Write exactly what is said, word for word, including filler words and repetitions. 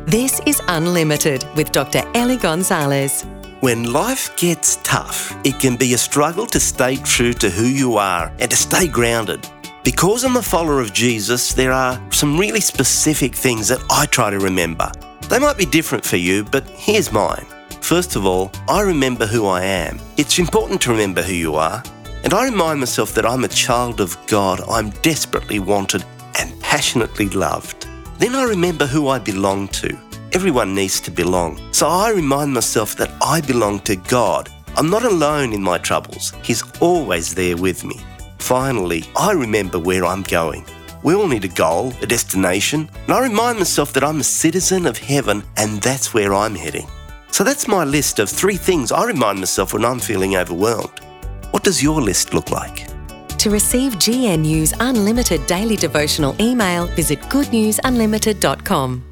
This is Unlimited with Doctor Ellie Gonzalez. When life gets tough, it can be a struggle to stay true to who you are and to stay grounded. Because I'm a follower of Jesus, there are some really specific things that I try to remember. They might be different for you, but here's mine. First of all, I remember who I am. It's important to remember who you are. And I remind myself that I'm a child of God. I'm desperately wanted and passionately loved. Then I remember who I belong to. Everyone needs to belong. So I remind myself that I belong to God. I'm not alone in my troubles. He's always there with me. Finally, I remember where I'm going. We all need a goal, a destination, and I remind myself that I'm a citizen of heaven and that's where I'm heading. So that's my list of three things I remind myself when I'm feeling overwhelmed. What does your list look like? To receive G N U's Unlimited daily devotional email, visit good news unlimited dot com.